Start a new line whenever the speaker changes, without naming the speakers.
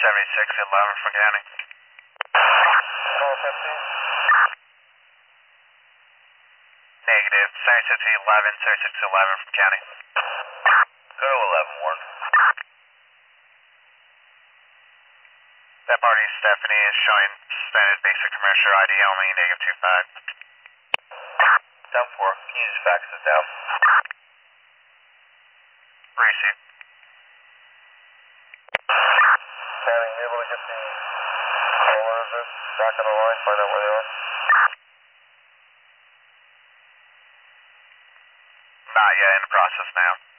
7611 from County.
Call 15.
Negative. 7611 from County.
Go to 11, Warren.
That party, Stephanie, is showing suspended basic commercial ID only, negative 25.
Down 4. Can you just fax this down?
Receive.
County, you able to get the caller of this back on the line, find out where they are?
Not yet, in the process now.